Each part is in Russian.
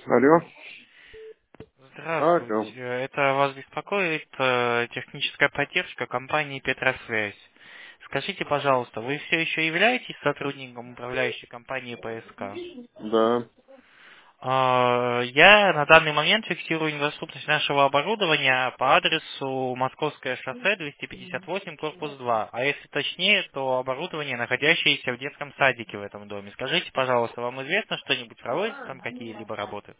Алло. Здравствуйте. Алло. Это вас беспокоит техническая поддержка компании Петросвязь. Скажите, пожалуйста, вы все еще являетесь сотрудником управляющей компании ПСК? Да. Я на данный момент фиксирую недоступность нашего оборудования по адресу Московское шоссе 258, корпус 2. А если точнее, то оборудование, находящееся в детском садике в этом доме. Скажите, пожалуйста, вам известно что-нибудь, проводятся там какие-либо работы?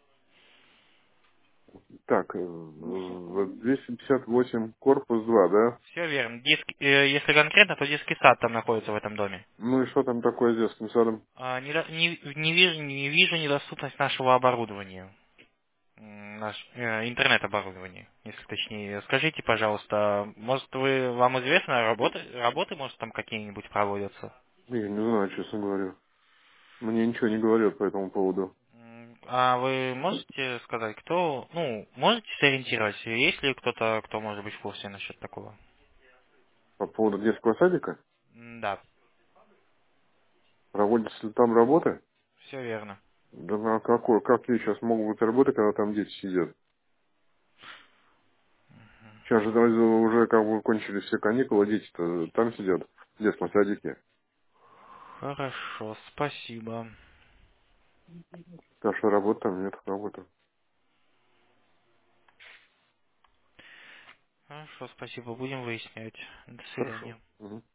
Так, вот 258 корпус 2, да? Все верно. Если конкретно, то детский сад там находится в этом доме. Ну и что там такое с детским садом? Не вижу недоступность нашего оборудования. Интернет-оборудования, если точнее. Скажите, пожалуйста, может вам известно, работы, может, там какие-нибудь проводятся? Я не знаю, честно говоря. Мне ничего не говорят по этому поводу. А вы можете сказать, кто, можете сориентировать, есть ли кто-то, кто может быть в курсе насчет такого? По поводу детского садика? Да, Проводятся ли там работы? все верно. Да на какой? Какие сейчас могут быть работы, когда там дети сидят? Сейчас же даже уже как бы кончились все каникулы, дети-то там сидят, в детском садике. Хорошо, спасибо. Так что работы там нет, работы. Хорошо, спасибо, будем выяснять. До Хорошо. свидания. Мгм.